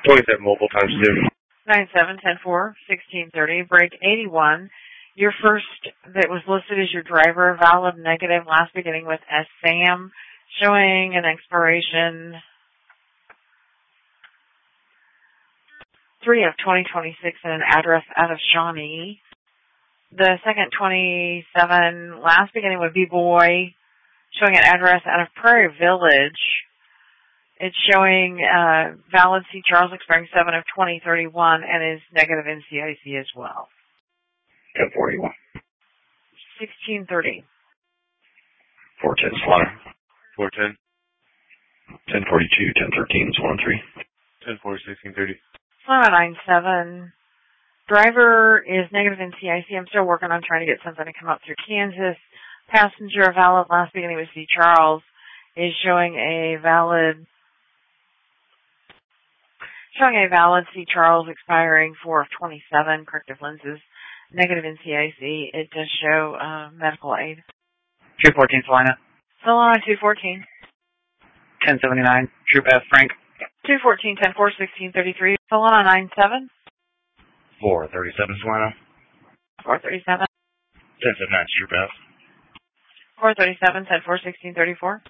27 mobile times 2. 97-10-4-1630, break 81. Your first that was listed as your driver, valid negative, last beginning with S. Sam, showing an expiration 3 of 2026 and an address out of Shawnee. The second 27, last beginning with B-Boy, showing an address out of Prairie Village. It's showing valid C. Charles expiring 7 of 2031 and is negative NCIC as well. 1041. 1630. 410 Slaughter. 410. 1042, 1013 is 113. 1040, 1630. Slaughter 97. Driver is negative NCIC. I'm still working on trying to get something to come up through Kansas. Passenger valid last beginning with C. Charles is showing a valid C. Charles expiring 4 of 27, corrective lenses, negative NCIC. It does show medical aid. 214 Salina. Salina 214. 1079 Troop F Frank. 214 10-4 1633. Salina 97. 437 Salina. 437. 1079 Troop F. 437 10-4 1634.